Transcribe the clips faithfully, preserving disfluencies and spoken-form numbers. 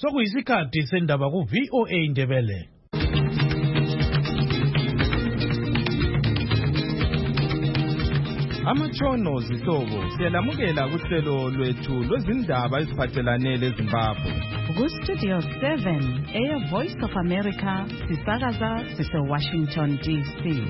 Sokuyisikhathi sendaba ku V O A Indebele. Amatshono zihlobo siyalamukela kuhlelo lwethu lwezindaba eziphathelane leZimbabwe. Ku Studio seven, Air Voice of America, sisakaza sise Washington D C.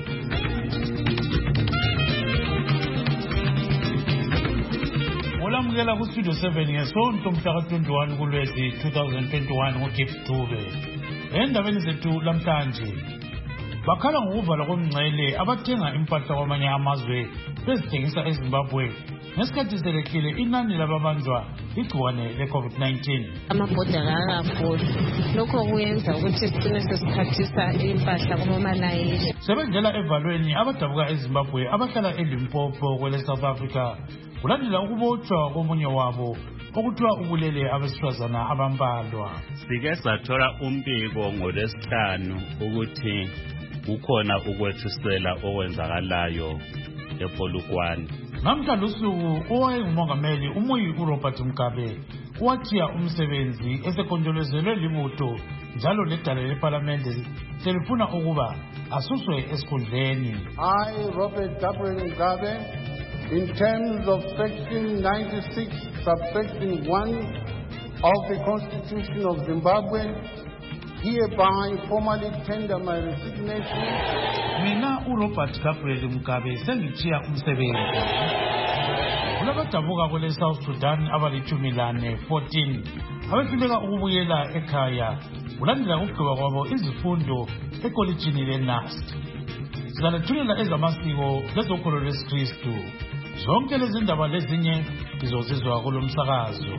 Olamukela ku Studio seven ngesonto mhla ka twenty-one kuLwezi twenty twenty-one ngoGift Dube. Endabeni zethu lamhlanje bakhala ngokuvalwa komngcele abathenga impahla kwamanye amazwe bezithengisa eZimbabwe ngesikhathi selehlile inani lababanjwa igciwane le-COVID nineteen. Amabhodlela akakhulu lokho kuyenza ukuthi sigcine sesikhathisa impahla kumamalayini. Sebenzela evalweni abadabuka eZimbabwe abahlala eLimpopo kwele South Africa kulandela ukubotshwa komunye wabo okuthiwa ubulele abesifazana abambalwa. Sike sathola umbiko ngolwesihlanu ukuthi kukhona ukwethisela okwenzakalayo ePolokwane. Namhlanje usuku owayengumongameli uMuyi uRobert Mugabe wathiya umsebenzi esekonjolozelwe libutho njalo ledala leParliamente selifuna ukuba asuswe esikhundleni. I, Robert Gabriel Mugabe, in terms of section ninety-six, subsection one of the Constitution of Zimbabwe, hereby formally tender my resignation. Mina uRobert Gabriel Mugabe sengithiya umsebenzi. Kulabadabuka kwele South Sudan abalitshumi lane fourteen abehluleka ukubuyela ekhaya kulandela ukugqiba kwabo izifundo ekolitshini leNust. Sizalethulela ezamasiko lezokholo lwesikristu. Zonke lezi ndaba lezinye izozizwa kulo msakazo.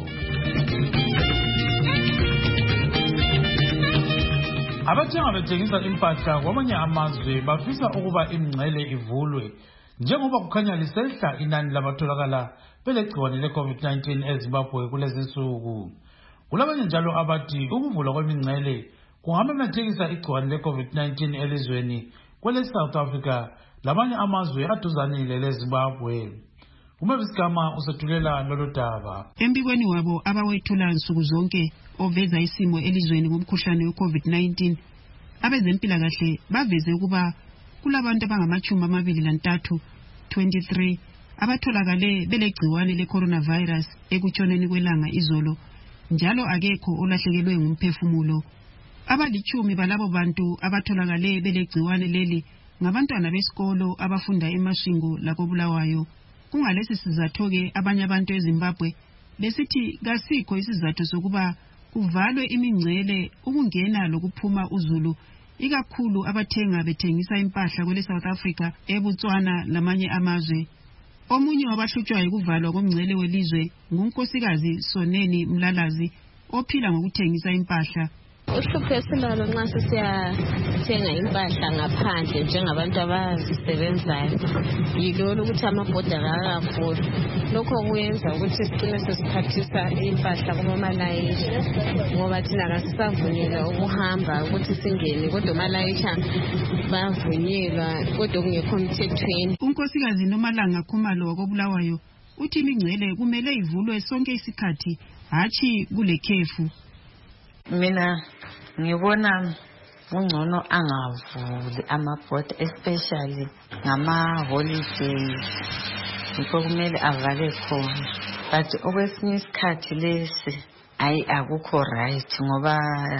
Abathenga bethengisa impahla kwamanye amazwe bafisa ukuba imingcele ivulwe njengoba kukhanya lisehla inani labatholakala belegciwane le-COVID nineteen eZimbabwe kulezi nsuku. Kulabanye njalo abathi ukuvulwa kwemingcele kungamemethekisa igciwane le-COVID nineteen elizweni kwele South Africa lamanye amazwe aduzanile leZimbabwe. Umavisikama usethulela lolu daba. Embikweni wabo abawethula nsuku zonke oveza isimo elizweni ngomkhuhlane we-COVID nineteen, abezempilakahle baveze ukuba kulabantu abangamachumi amabili lantathu twenty-three abatholakale belegciwane le-coronavirus ekutshoneni kwelanga izolo, njalo akekho olahlekelwe ngumphefumulo. Abalichumi balabo bantu abatholakale belegciwane leli ngabantwana besikolo abafunda eMasvingo lakoBulawayo. Kungalesi sizatho-ke abanye abantu eZimbabwe besithi kasikho isizatho sokuba kuvalwe imingcele ukungena lokuphuma uzulu, ikakhulu abathenga bethengisa impahla kwele South Africa, eBotswana lamanye amazwe. Omunye wabahlutshwayo kuvalwa komngcele welizwe ngunkosikazi Soneni Mlalazi ophila ngokuthengisa impahla. Uhlupho esinalo nxa sisiyathenga impahla ngaphandle njengabantu abazisebenzayo yilolo ukuthi amabhodlela akakhulu. Lokho kuyenza ukuthi sigcine sesikhathisa impahla kumamalayini ngoba thina kasisavunyelwa ukuhamba ukuthi singene, kodwa amalayisha bavunyelwa kodwa kungekho mthethweni. Unkosikazi Nomalanga Khumalo wakoBulawayo uthi imingcele kumele ivulwe sonke isikhathi, hatshi kule khefu. Mina ngibona ungcono angavuli amabhoda especially ngama holidays, yikho kumele avale khona. But okwesinye isikhathi lesi ayi akukho right ngoba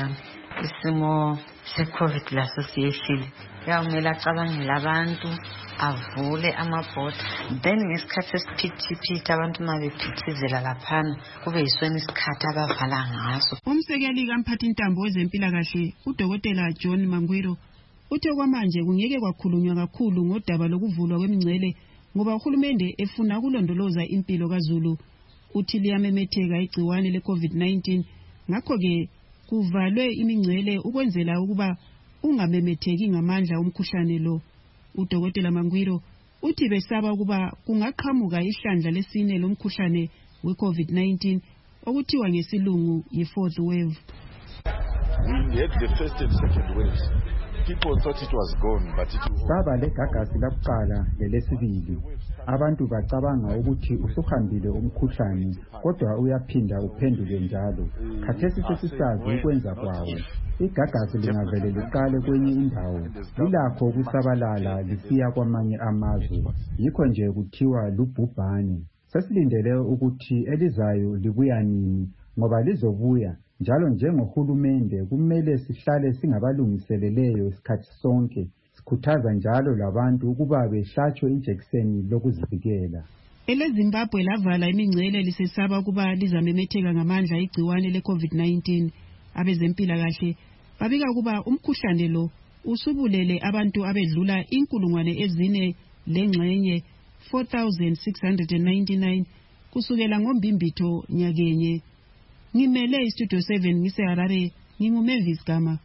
isimo se-COVID laso siyehlile. Kuyamele acabangele abantu avule amabhoda, then ngesikhathi esiphithiphithi abantu uma bephithizela laphana kube yisona isikhathi abavala ngaso. Umsekeli kamphathintambo wezempilakahle uDokotela John Mangwiro uthe kwamanje kungeke kwakhulunywa kakhulu ngodaba lokuvulwa kwemingcele ngoba uhulumende efuna ukulondoloza impilo kaZulu. Uthi liyamemetheka igciwane le-COVID nineteen, ngakho-ke kuvalwe imingcele ukwenzela ukuba ungamemetheki ngamandla umkhuhlane lo. uDokotela Mangwiro uthi besaba ukuba kungaqhamuka ihlandla lesine lomkhuhlane we-COVID nineteen okuthiwa ngesilungu yi-fourth wave. We had the first and second waves. people thought it was gone, but it was. Saba legagasi lakuqala lelesibili. Abantu bacabanga ukuthi usuhambile umkhuhlane, kodwa uyaphinda uphenduke njalo. Khathesi sesisazi ukwenza kwawo. Igagasi lingavele liqale kwenye indawo, lilakho ukusabalala lisiya kwamanye amazwe. Yikho nje kuthiwa lubhubhane. Sesilindele ukuthi elizayo libuya nini, ngoba lizobuya. Njalo njengohulumende kumele sihlale singabalungiseleleyo isikhathi sonke, sikhuthaza njalo labantu ukuba behlatshwe injekiseni lokuzivikela. EleZimbabwe lavala imingcele lisesaba ukuba lizamemetheka ngamandla igciwane le-COVID nineteen. Abezempilakahle babika ukuba umkhuhlane lo usubulele abantu abedlula inkulungwane ezine lengxenye four thousand six hundred ninety-nine kusukela ngombimbitho nyakenye. Ngimele istudio seven ngiseharare, nginguMavis Gama.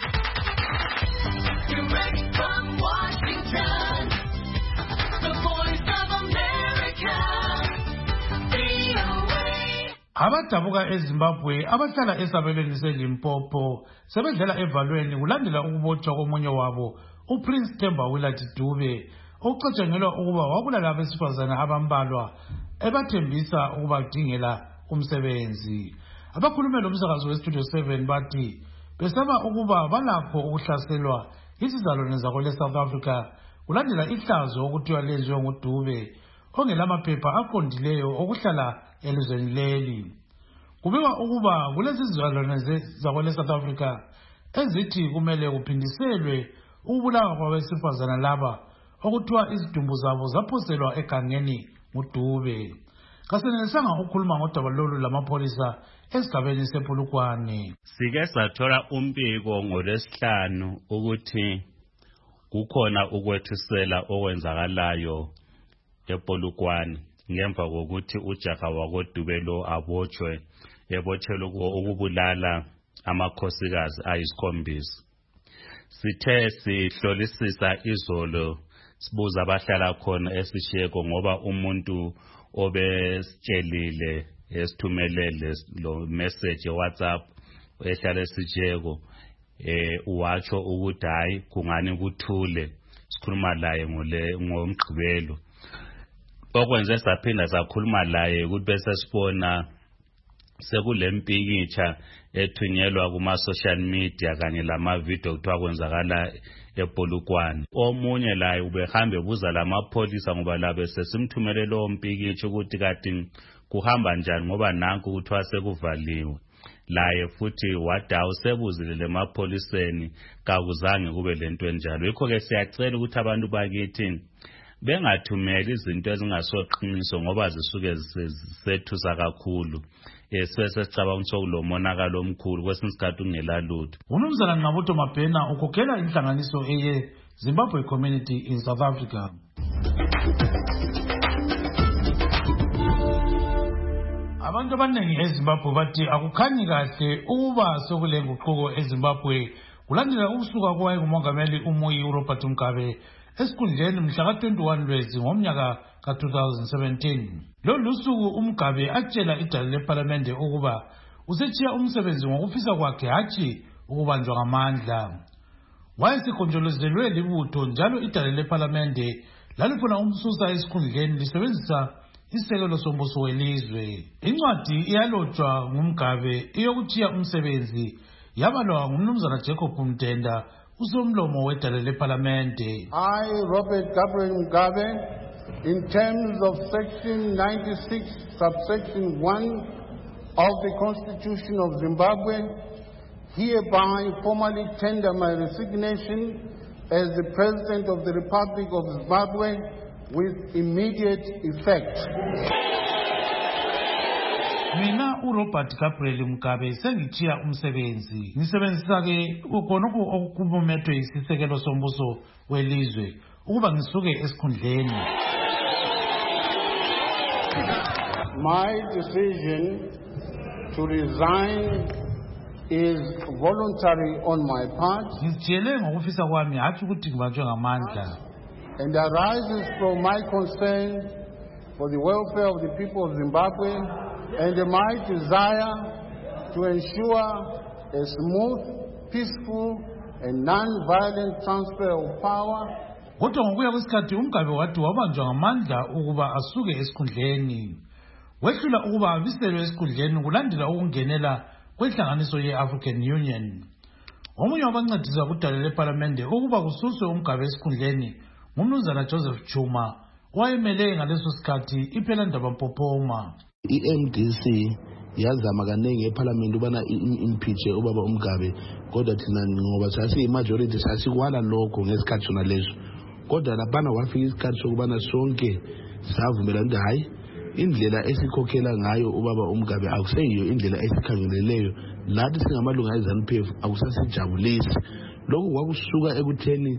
Abadabuka eZimbabwe abahlala esabelweni seLimpopo sebedlela evalweni kulandela ukubotshwa komunye wabo uPrince Themba Willard Dube ocatshangelwa ukuba wabulala abesifazana abambalwa ebathembisa ukubadingela umsebenzi. Abakhulumela umsakazo weStudio seven bathi besaba ukuba balakho ukuhlaselwa izizalwane zakole South Africa kulandela ihlazo okuthiwa lenziwe nguDube ongelamaphepha aqondileyo okuhlala elizweni leli. Kubikwa ukuba kulezi zizalwane zakole South Africa ezithi kumele kuphindiselwe ukubulawa kwabesifazana laba okuthiwa izidumbu zabo zaphoselwa egangeni nguDube. Kasenelisanga ukukhuluma ngodaba lolu lamapholisa esigabeni sePolokwane. Sike sathola umbiko ngolwesihlanu ukuthi kukhona ukwethisela okwenzakalayo ePolokwane ngemva kokuthi ujaha wakoDube lo abotshwe ebotshelwe ukubulala amakhosikazi ayisikhombisa. Sithe sihlolisisa izolo sibuza abahlala khona esisheko ngoba umuntu obesitshelile esithumelele lo message WhatsApp ehlala esijeko eh uwatsho ukuthi hayi kungani kuthule sikhuluma laye ngole ngomgqibelo. Okwenze saphinda sakhuluma laye ukuthi bese sibona sekulempikitsha ethunyelwa kuma social media kanye lama video kuthiwa kwenzakala ePolokwane. Omunye laye ubehambe buza lamapholisa ngoba labe sesimthumele lo mpikitsha ukuthi kati kuhamba njani ngoba nanku kuthiwa sekuvaliwe. Laye futhi wadawu sebuzile lemapholiseni kakuzange kube lento enjalo. Yikho ke siyacela ukuthi abantu bakithi bengathumeli izinto ezingasoqiniso ngoba zisuke zisethusa kakhulu. Esese sicabanga ukuthi kulomonakalo omkhulu kwesinye isikhathi ungela lutho. Umnumzana Nqabuto Mabhena ukhokhela inhlanganiso eye Zimbabwe Community in South Africa. Abantu abaningi eZimbabwe bathi akukhanyi kahle ukuba sokule nguquko eZimbabwe kulandela ukusuka kwaye kumongameli uMuyi uRobert Mugabe esikhundleni mhla ka twenty-one Lwezi ngomnyaka ka two thousand seventeen. Lolu suku uMugabe atshela idale leParlamente ukuba usechiya umsebenzi ngokufisa kwakhe hathi ukubanjwa ngamandla. Wayesikhonjolozelwe libutho njalo idale leParlamente lalifuna umsusa esikhundleni lisebenzisa isekelo sombuso welizwe. Incwadi iyalotshwa nguMugabe iyokuchiya umsebenzi yabalwa ngumnumzana Jacob Mtenda usomlomo wedale leParlamente. I, Robert Gabriel Mugabe, in terms of section ninety-six subsection one of the Constitution of Zimbabwe, hereby formally tender my resignation as the President of the Republic of Zimbabwe with immediate effect. Mina uRobert Gabriel Mugabe sengichiya umsebenzi. Ngisebenzisa ke ukhonoko okubumethwe isisekelo sombuso welizwe ukuba ngisuke esikhundleni. My decision to resign is voluntary on my part. Ngitshele ngokufisa kwami hathi ukuthi ngibanjwe ngamandla. And arises from my concern for the welfare of the people of Zimbabwe and my desire to ensure a smooth, peaceful a non-violent transfer of power. Kodwa ngokuya kwesikhathi uMgabe wathi wabanjwa ngamandla ukuba asuke esikhundleni. Wehlula ukuba abiselwe esikhundleni kulandela ukungenela kwenhlanganiso ye-African Union. Omunye wabancedisa kudala leParlamente ukuba kususwe uMgabe esikhundleni ngumnumzana Joseph Chuma owayemele ngaleso sikhathi iphela ndaba Mpopoma. I-M D C yazama kaningi eParliament ubana impeach ubaba uMgabe, kodwa thina ngoba sasiyi-majority sasikwala lokho ngesikhathi sona leso. Kodwa laphana wafika isikhathi sokubana sonke savumela ukuthi hayi, indlela esikhokhela ngayo ubaba uMgabe akuseyiyo indlela esikhangeleleyo, lathi singamalunga e-ZANU P F akusasijabulisi. Lokho kwakusuka ekutheni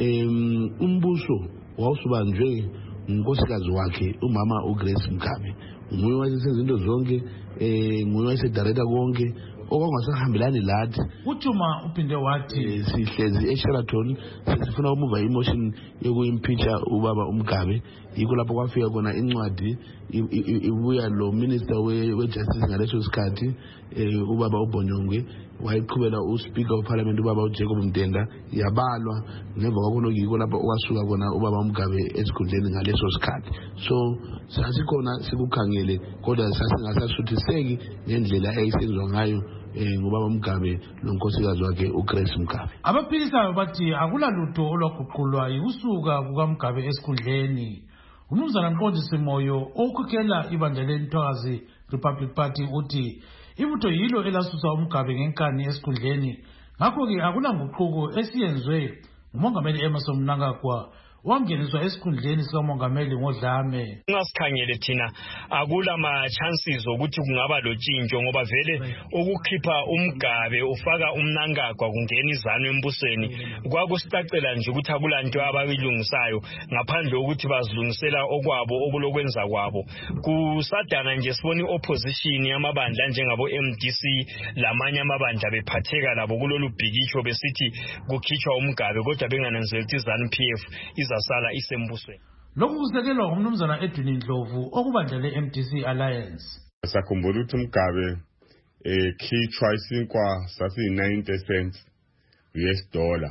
umbuso wawusubanjwe unkosikazi wakhe umama uGrace Mgabe, nguye wayesenza izinto zonke, nguye wayesedareta konke okwangasahambelani lathi. Uchuma uphinde wathi sihlezi eSheraton sifuna ukumuva imotion yokuimpeacha ubaba uMgabe, yikho lapho kwafika khona incwadi ibuya lo minister we-justice ngaleso sikhathi ubaba uBonyongwe wayeqhubela uSpeaker weParliament ubaba uJacob Mdenda, yabalwa ngemva kwakhona yikho lapho okwasuka khona ubaba uMgabe esikhundleni ngaleso sikhathi. So sasikhona sikukhangele kodwa sasingasasuthiseki ngendlela eyayisenzwa ngayo ngubaba uMgabe lonkosikazi wakhe uGrace Mgabe. Abaphikisayo bathi akulalutho olwaguqulwa yikusuka kukaMgabe esikhundleni. Umnumzana Mqondisi Moyo okhokhela ibandla leNtwakazi Republic Party uthi ibutho yilo elasusa uMgabe ngenkani esikhundleni, ngakho-ke akulanguquko esiyenzwe ngumongameli Emmerson Mnangagwa wangeniswa esikhundleni sikamongameli ngoDlame. Ngasikhangele thina akula ma chances ukuthi kungaba lotshintsho ngoba vele ukukhipha uMgabe ufaka uMnangagwa kungena izanu embusweni kwakusicacela nje ukuthi akulanto abayilungisayo ngaphandle ukuthi bazilungisela okwabo okulokwenza kwabo. Kusadana nje sibona iopposition yamabandla njengabo M D C lamanye amabandla bephatheka labo kulolu bhikisho besithi kukhitshwa uMgabe kodwa bengananzeli ukuthi izanu P F iza sala isembusweni. Lokhu kusekelwa ngumnumzana Edwin Ndlovu okubandla le-M D C Alliance. Sakhumbula ukuthi uMgabe ekhitshwa isinkwa sasiyi-ninety cents U S dollar.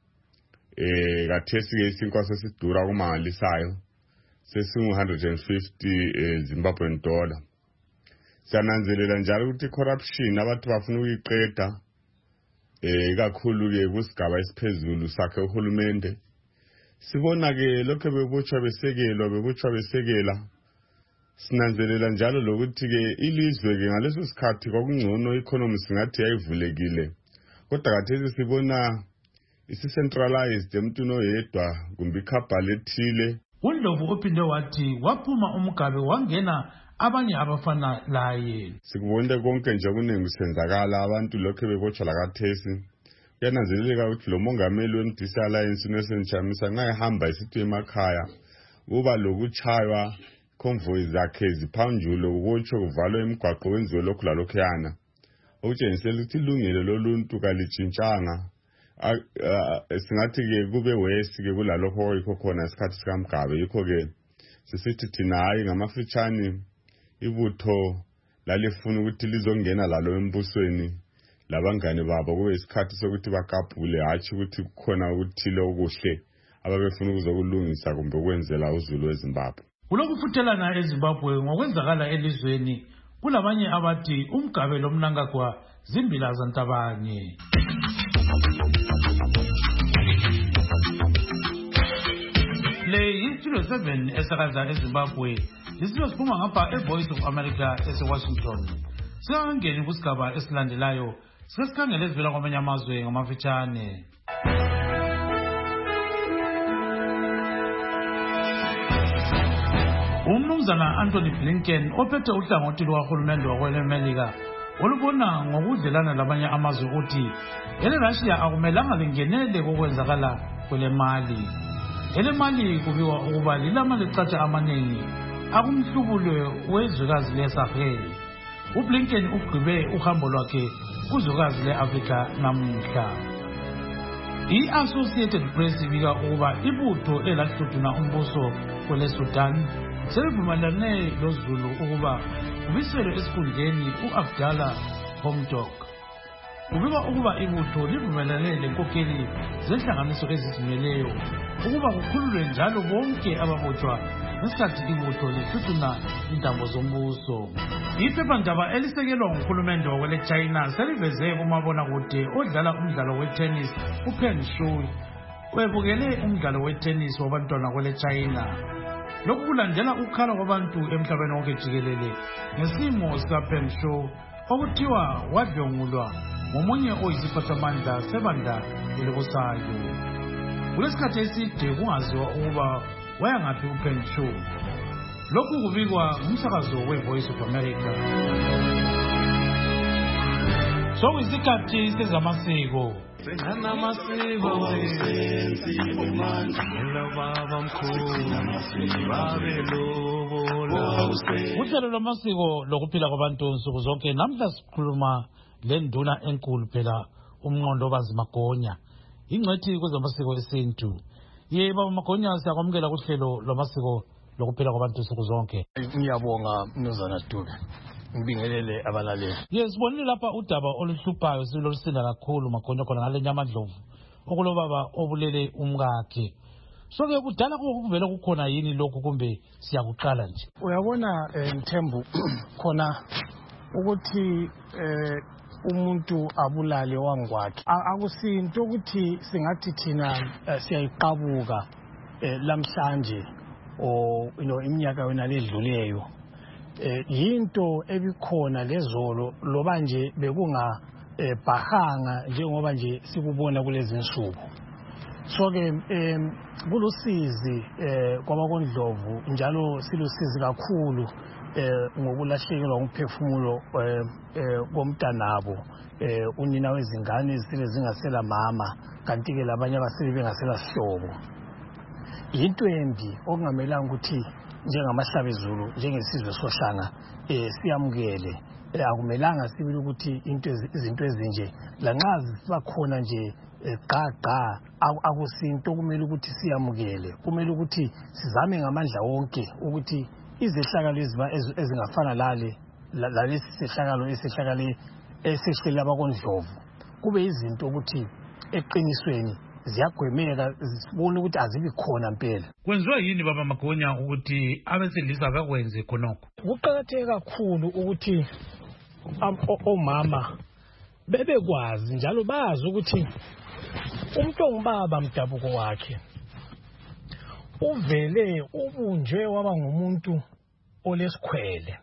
Eh kathesi ke isinkwa sesidura kumangalisayo sesingu-one hundred fifty Zimbabwean dollar. Siyananzelela njalo ukuthi corruption abantu bafuna ukuyiqeda eh ikakhulu ke kusigaba esiphezulu sakhe uhulumende. Sibona ke lokho bebotshwa besekelwa bebotshwa besekela. Sinanzelela njalo lokuthi ke ilizwe ke ngaleso sikhathi kwakungcono economy singathi yayivulekile. Kodwa kathesi sibona isi-centralized emntwini oyedwa kumbe ikhabhali ethile. uNdlovu uphinde wathi waphuma uMgabe wangena abanye abafana laye. Sikubonile konke nje kuningi senzakala abantu lokho bebotshwa lakathesi. Kuyananzeleleka ukuthi lo mongameli we-M D C Alliance uNelson Chamisa ngayihamba isithi emakhaya kuba lokuchaywa convoy zakhe ziphanjulo ukutsho kuvalwa imigwaqo wenziwe lokhu lalokhuyana okutshengisela ukuthi ilungelo loluntu kalitshintshanga. Singathi ke kube wesi ke kulalokho yikho khona isikhathi sikaMgabe, yikho ke sisithi thina hayi ngamafitshane ibutho lalifuna ukuthi lizongena lalo embusweni labangane babo kube isikhathi sokuthi bakapule hathi ukuthi kukhona ukuthile okuhle ababefuna ukuzokulungisa kumbe ukwenzela uZulu weZimbabwe. Kulokufuthelana eZimbabwe ngokwenzakala elizweni kulabanye abathi uMgabe loMnangagwa zimbila zantabanye. Le yi-Studio seven esakaza eZimbabwe, lisilo siphuma ngapha eVoice of America eseWashington. Singangeni kusigaba esilandelayo sesikhangele ezivela kwamanye amazwe ngamafitshane. Umnumzana Anthony Blinken ophethe uhlangothi lwahulumende wakwelemelika olubona ngokudlelana labanye amazwe ukuthi eleRussia akumelanga lingenele kokwenzakala kwele Mali. Ele Mali kubiwa ukuba lilama lecatsha amaningi akumhlubulo wezwekazi leSahel. uBlinken ugqibe uhambo lwakhe kuzwekazi leAfrika namuhla. I-Associated Press ibika ukuba ibutho elahlutshuna umbuso kwele Sudan selivumelane loZulu ukuba kubiselwe esikhundleni uAbdallah Hamdok. kubikwa ukuba ibutho livumelane lenkokheli zenhlanganiso ezizimeleyo ukuba kukhululwe njalo bonke ababotshwa ngesikhathi ibutho lihluthuna intambo zombuso. Iphephandaba elisekelwa nguhulumende wakwele China seliveze kumabonakude odlala umdlalo wetennis uPeng Shuai webukele umdlalo wetennis wabantwana kwele China. Lokhu kulandela ukukhala kwabantu emhlabeni wonke jikelele ngesimo sikaPeng Shuai okuthiwa wadlwengulwa ngomunye oyisiphathamandla sebandla elikusayo. Kulesikhathi eside kungaziwa ukuba wayangaphi uPeng Shuai. Lokhu kubikwa ngumsakazo weVoice of America. Sokuyisikhathi sezamasiko. Uhlelo lwamasiko lokuphila kwabantu nsuku zonke namhla sikhuluma lenduna enkulu phela uMnqondobazi Magonya ingcethi kwezamasiko esintu. Yebo Magonya siyakwamukela kuhlelo lwamasiko lokuphila kwabantu nsuku zonke. Ngiyabonga Mnumzana Dube. Ngibingelele abalaleli. Yes, sibonile lapha udaba oluhluphayo silolusinda kakhulu Magonya khona ngale nyamadlovu okulobaba obulele umkakhe. Soke kudala kuvela kukhona yini lokhu kumbe siyakuqala nje? Uyabona Mthembu khona ukuthi eh umuntu abulale wangwakhe akusinto ukuthi singathi thina siyayiqabuka lamhlanje o ino iminyaka yona ledluleyo. Eh yinto ebikhona lezolo loba nje bekunga bahanga njengoba nje sikubona kulezi insuku. So ke kulusizi eh kwabakondlovu njalo silusizi kakhulu eh ngokulahlekelwa umphefumulo eh komntanabo eh unina wezingane ezisele zingasela mama kanti ke labanye abasele bengasela sihlobo. Yinto embi okungamelanga ukuthi njengamahlabezulu njengesizwe sohlanga eh siyamukele akumelanga sibili ukuthi into izinto ezinje lanxa zibakhona nje gaga akusinto kumele ukuthi siyamukele kumele ukuthi sizame ngamandla wonke ukuthi izehlakalo ezingafana lale lalesi sehlakalo esehlakale esehlela abakondlovu kube izinto ukuthi eqinisweni ziyagwemeka sibone ukuthi azibi khona impela. Kwenziwa yini baba Magonya ukuthi abesilisa bakwenze khonokho? Kuqakatheke kakhulu ukuthi omama bebekwazi njalo bazi ukuthi umuntu ongubaba mdabuko wakhe uvele ubunjwe waba ngumuntu olesikhwele.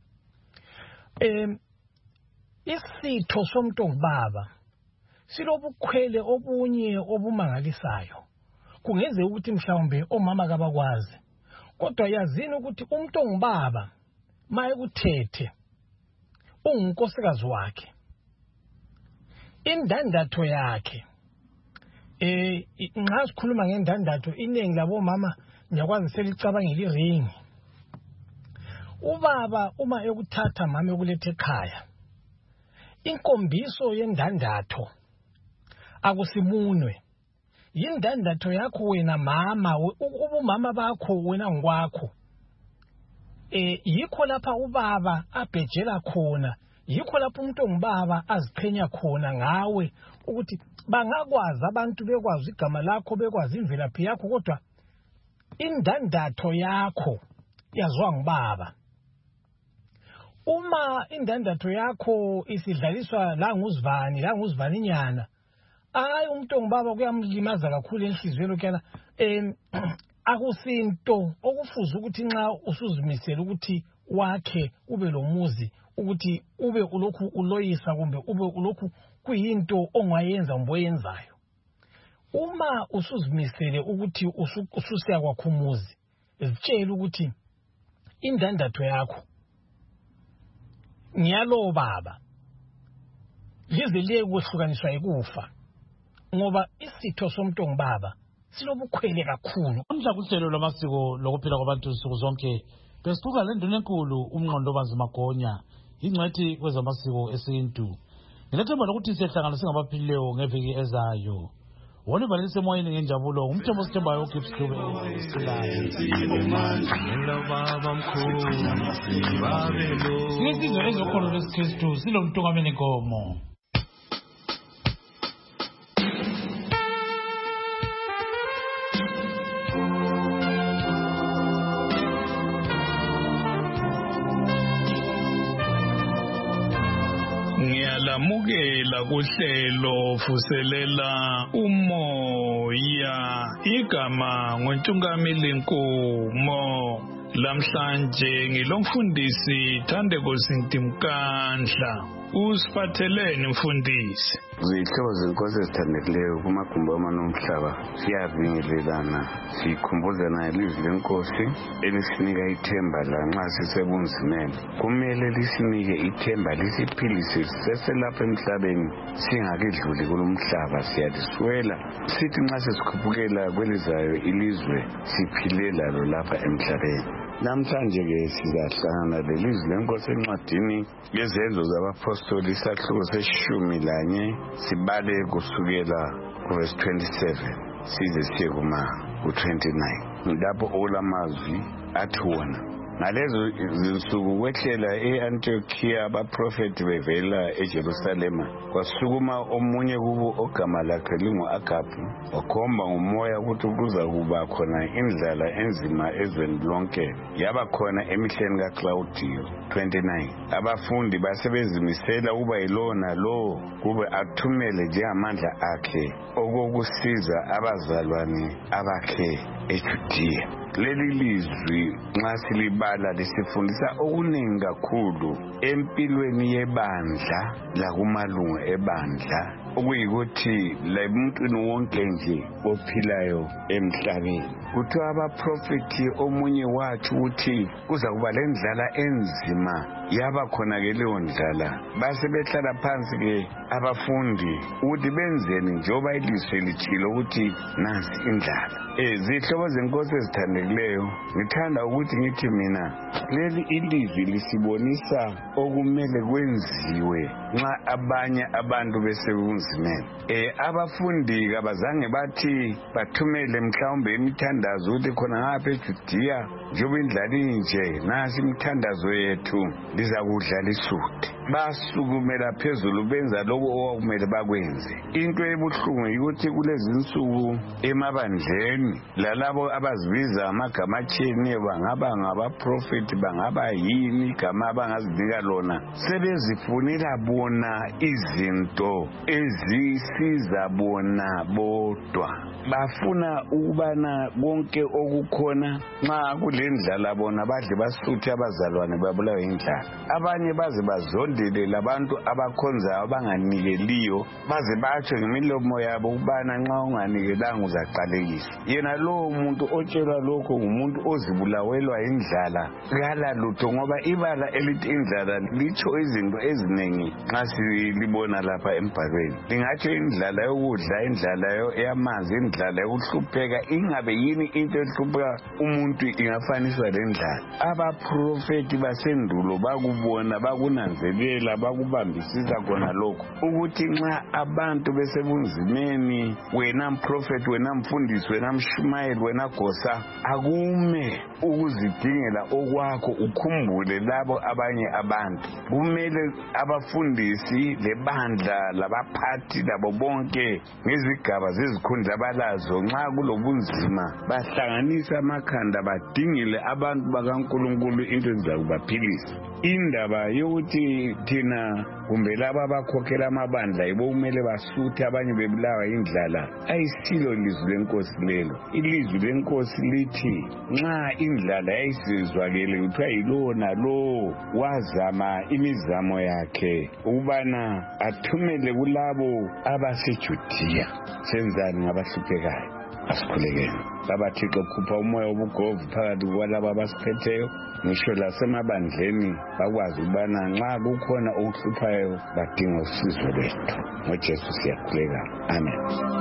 Em isitho somuntu ongubaba silobukhwele obunye obumangalisayo. Kungeze ukuthi mhlawumbe omama kabakwazi. Kodwa yazini ukuthi umuntu ongubaba maye kuthethe ungunkosikazi wakhe. Indandatho yakhe eh nxa sikhuluma ngendandatho iningi labo mama nyakwazi selicabangela iringi. Ubaba uma ekuthatha mama ekulethe ekhaya inkombiso yendandatho akusimunwe. Yindandatho yakho wena mama ubumama bakho wena ngokwakho. Eh yikho lapha ubaba abhejela khona yikho lapho umuntu ongubaba aziqhenya khona ngawe ukuthi bangakwazi abantu bekwazi igama lakho bekwazi imvelaphi yakho kodwa indandatho yakho yazwa ngubaba. Uma indandatho yakho isidlaliswa la nguzivani la nguzivani nyana ayi umuntu ongubaba kuyamlimaza kakhulu enhlizweni okuyana em akusinto okufuza ukuthi nxa usuzimisela ukuthi wakhe ube lomuzi ukuthi ube ulokhu uloyisa kumbe ube ulokhu kuyinto ongayenza mboyenzayo. Uma usuzimisele ukuthi ususiya kwakho umuzi zitshela ukuthi indandatho yakho ngiyalo baba lize liye kwehlukaniswa ikufa ngoba isitho somuntu ongubaba silobukhwele kakhulu. Amhla kuhlelo lwamasiko lokuphila kwabantu nsuku zonke besixoxa lenduna enkulu uMnqondobazi Magonya ingcethi kwezamasiko esintu. Ngilethemba lokuthi siyahlangana singabaphilileyo ngeviki ezayo. Wona balise moyeni ngenjabulo umthembo sithembayo uGibbs Dube Siyizwe ezokholo lesikristu silomntungameni nkomo. Ngiyalamukela kuhlelo vuselela umoya igama ngoNtungamili Nkomo. Lamhlanje ngilomfundisi Thandeko Zintimkandla. Usiphatheleni mfundisi? Zihlobo zenkosi ezithandekileyo kumagumbi amanomhlaba siyabingelelana sikhumbuzana ilizwi lenkosi elisinika ithemba lanxa sisebunzimeni. Kumele lisinike ithemba lisiphilise seselapha emhlabeni singakidluli kulomhlaba siyaliswela sithi nxa sesikhuphukela kwelizayo ilizwe siphile lalo lapha emhlabeni. Namhlanje ke sizahlangana lelizwi lenkosi encwadini yezenzo zabapostoli isahluko seshumi lanye sibale kusukela kuverse twenty-seven size siye kuma ku-twenty-nine lapho olamazwi athi wona ngalezo zinsuku kwehlela e-Antiochiya abaprofeti bevela eJerusalema kwasukuma omunye kubo ogama lakhe lingu-Agabhu wakhomba ngumoya ukuthi kuza kuba khona indlala enzima ezweni lonke yaba khona emihleni kaClaudiyo. twenty-nine Abafundi basebezimisela ukuba yilowo nalowo kube athumele njengamandla akhe okokusiza abazalwane abakhe eJudiya. Leli lizwi nxa silibala lisifundisa okuningi kakhulu empilweni yebandla lakumalungu ebandla okuyikuthi lamuntwini wonke nje ophilayo emhlabeni. Kuthiwa abaprofeti omunye wathi ukuthi kuza kuba lendlala enzima yaba khona ke leyo ndlala base behlala phansi ke abafundi ukuthi benzeni njengoba ilizwi litshilo ukuthi nansi indlala. Eh zihlobo zenkosi ezithandekileyo ngithanda ukuthi ngithi mina leli ilizwi lisibonisa okumele kwenziwe nxa abanye abantu besebunzimeni. Eh abafundi kabazange bathi bathumele mhlawumbe imithandazo ukuthi khona ngapha eJudiya njengoba indlala inje nasi imithandazo yethu liza kudlala isudi. Basukumela phezulu benza lokho okumele bakwenze. Into ebuhlungu ukuthi kulezi insuku emabandleni lalabo abazibiza amagama atshiyene bangaba ngabaprofeti bangaba yini igama abangazinika lona sebezifunela bona izinto ezisiza bona bodwa. Bafuna ukubana konke okukhona nxa kulendlala bona badle basuthe abazalwane babulawe indlala. Abanye baze bazondele labantu abakhonzayo abanganikeliyo baze batsho ngemilomo yabo ukubana nxa unganikelanga uzaqalekiswa. Yena lowo muntu otshelwa lokho ngumuntu ozibulawelwa indlala kala lutho ngoba ibala elithi indlala litsho izinto eziningi nxa silibona lapha embhalweni. Lingatsho indlala yokudla, indlala yamanzi, indlala yokuhlupheka. Ingabe yini into ehlupha umuntu ingafaniswa lendlala? Abaprofeti basendulo bakubona bakunanzelela bakubambisisa khona lokho ukuthi nxa abantu besebunzimeni wena mprofeti wena mfundisi wena mshumayeli wena gosa akume ukuzidingela okwakho ukhumbule labo abanye abantu. Kumele abafundisi lebandla labaphathi labo bonke ngezigaba zezikhundla balazo nxa kulobunzima bahlanganisa amakhanda badingile abantu bakaNkulunkulu into ezizakubaphilisa. Indaba yokuthi thina kumbe laba abakhokhela amabandla yibo kumele basuthe abanye bebulawa indlala ayisilo ilizwi lenkosi lelo. Ilizwi lenkosi lithi nxa indlala yayisizwakele kuthiwa yilowo nalowo wazama imizamo yakhe ukubana athumele kulabo abaseJudiya. Senzani ngabahluphekayo? Asikhulekeni. Baba Thixo khupha umoya wobugovu phakathi kwalabo abasiphetheyo ngisho lasemabandleni bakwazi ukubana nxa kukhona okuhluphayo badinga usizo lwethu. NgoJesu siyakhuleka. Amen.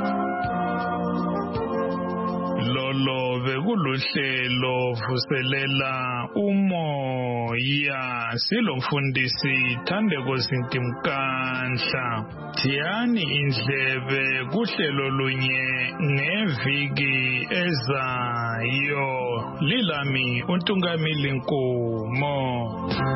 Lolo bekuluhlelo vuselela umoya silomfundisi Thandeko Zintimkandla. Thiyani indlebe kuhlelo lunye ngeviki ezayo. Lilami uNtungamili Nkomo.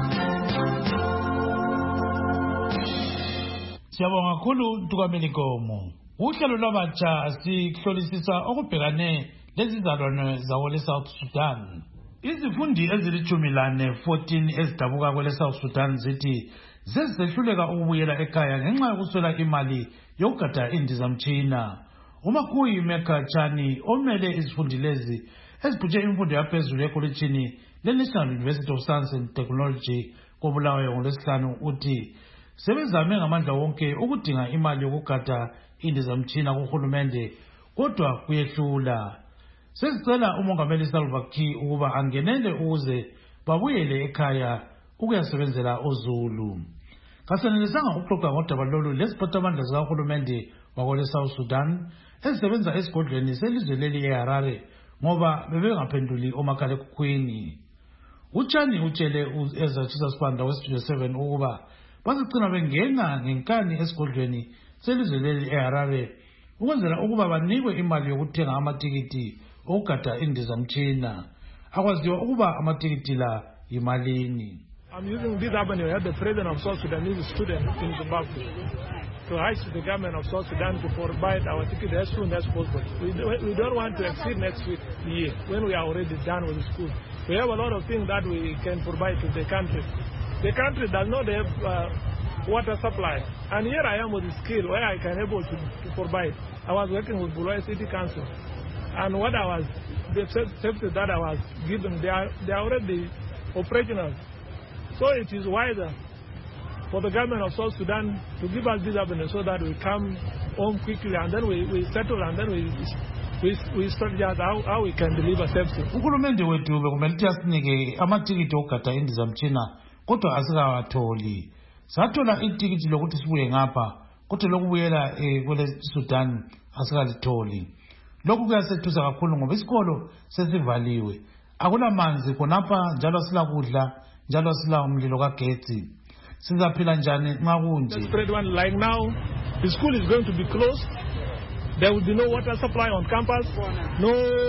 Siyabonga kakhulu uNtungamili Nkomo. Uhlelo lwabatsha sihlolisisa okubhekane lezizalwane zakwele South Sudan. Izifundi ezilithumi lane fourteen ezidabuka kwele South Sudan zithi zezisehluleka ukubuyela ekhaya ngenxa yokuswela imali yokugada indizamtshina. uMakhuyi Mekachani omele izifundi lezi ezibhutshe imfundo yaphezulu ekolitshini le-National University of Science and Technology koBulawayo ngolwesihlanu uthi sebezame ngamandla wonke ukudinga imali yokugada indizamtshina kuhulumende kodwa kuyehlula. Sesicela umongameli Salva Kiir ukuba angenele ukuze babuyele ekhaya ukuyasebenzela oZulu. Kasenelisanga ukuxoxa ngodaba lolu lesiphathamandla zikahulumende wakole South Sudan ezisebenza esigodlweni selizwe leli eHarare ngoba bebengaphenduli omakhalekhukhwini. uChani utshele u-Ezra Sibanda weStudio seven ukuba bazigcina bengena ngenkani esigodlweni selizwe leli eHarare ukwenzela ukuba banikwe imali yokuthenga amatikiti okugada indizamtshina. Akwaziwa ukuba amatikiti la yimalini. I'm using this avenue as the president of South Sudanese students in Zimbabwe to ask the government of South Sudan to provide our ticket as soon as possible. We, we don't want to exceed next week, the year, when we are already done with the school. We have a lot of things that we can provide to the country. The country does not have uh, water supply. And here I am with the skill where I can able to, to provide. I was working with Bulawayo City Council. And what I was, the services that I was given, they are, they are already operational. So it is wiser for the government of South Sudan to give us this avenue so that we come home quickly and then we, we settle and then we we, we strategize how, how we can deliver services. Uhulumende wethu bekumele asinike amatikiti okugada indizamtshina kodwa asikawatholi. Sathola itikiti lokuthi sibuye ngapha kodwa lokubuyela kwele Sudan asikalitholi. Lokhu kuyasethusa kakhulu ngoba isikolo sesivaliwe. Akulamanzi khonapha njalo silakudla njalo sila umlilo kagetsi. Sizaphila njani nxa kunje? Like now, the school is going to be closed. There will be no water supply on campus. No,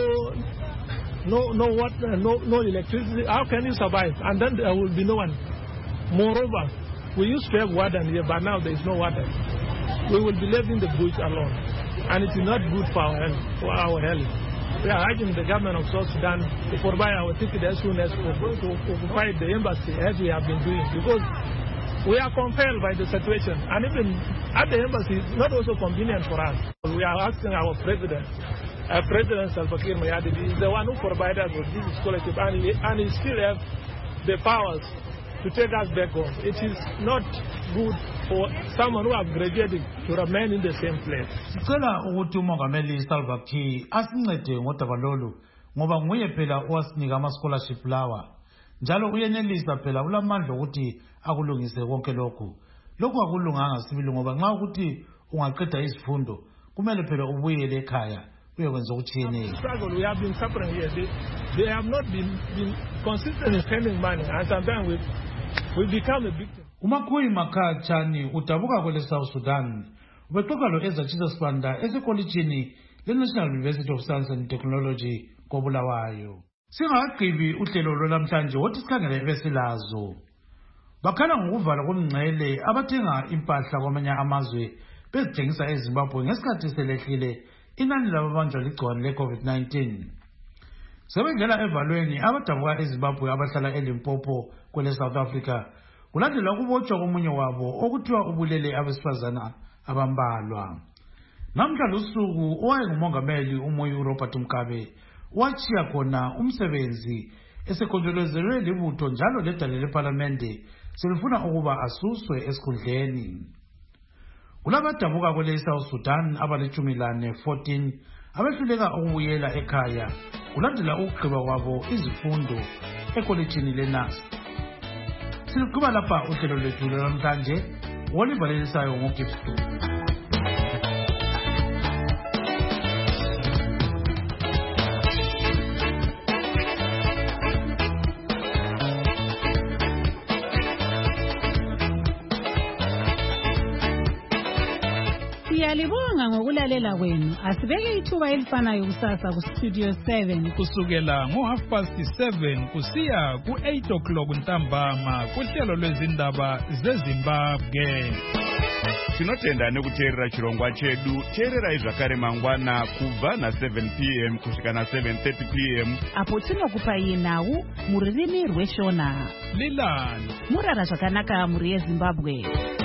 no, no water, no, no electricity. How can you survive? And then there will be no one. Moreover, we used to have water here, but now there is no water. We will be living the bush alone, and it is not good for our health. For our health. We are urging the government of South Sudan to provide our ticket as soon as possible to occupy the embassy as we have been doing, because we are compelled by the situation, and even at the embassy, it's not also convenient for us. We are asking our president, uh, President Salva Kiir Mayardit, is the one who provided us with this scholarship, and he, and he still has the powers to take us back home. It is not good for someone who has graduated to remain in the same place. Sicela ukuthi umongameli Salva Kiir asincede ngodaba lolu ngoba nguye phela owasinika ama scholarship lawa. Njalo uyenelisa phela ulamandla ukuthi akulungise konke lokhu. Lokhu akulunganga sibili ngoba nxa ukuthi ungaqeda izifundo kumele phela ubuyele ekhaya uyokwenza okutshiyeneyo. Struggle we have been suffering here. They, they have not been, been consistent in spending money, and sometimes we we become a victim. uMakhuyi Mekachani udabuka kwele South Sudan ubexoxa lo Ezra Sibanda esekolitshini le-National University of Science and Technology koBulawayo. Singakagqibi uhlelo lwanamhlanje wothi sikhangele ebesilazo. Bakhala ngokuvala komngcele abathenga impahla kwamanye amazwe bezithengisa eZimbabwe ngesikhathi selehlile inani lababanjwa ligciwane le-COVID nineteen. Sebengena evalweni abadabuka eZimbabwe abahlala eLimpopo kwele South Africa kulandela ukubotshwa komunye wabo okuthiwa ubulele abesifazana abambalwa. Namhla usuku owayengumongameli uMoyi uRobert Mugabe wachiya khona umsebenzi esekonjolozelwe libutho njalo ledale leParlamente selifuna ukuba asuswe esikhundleni. Kulabadabuka kwele South Sudan abalithumi lane fourteen abehluleka ukubuyela ekhaya kulandela ukugqiba kwabo izifundo ekolitshini leNAS. Siluqhuba lapha uhlelo lwethu namhlanje olivalelisayo ngoGibson. Siyalibonga ngokulalela kwenu. Asibeke ithuba elifanayo kusasa ku Studio seven kusukela ngo half past seven kusiya ku eight o'clock ntambama kuhlelo lwezindaba zeZimbabwe. tinotenda nekuteerera chirongwa chedu. Teererai zvakare mangwana kubva na-seven p m kusvika na-seven thirty p m apo tinokupai nhau mururimi rweshona. Lilan murara zvakanaka muri yeZimbabwe.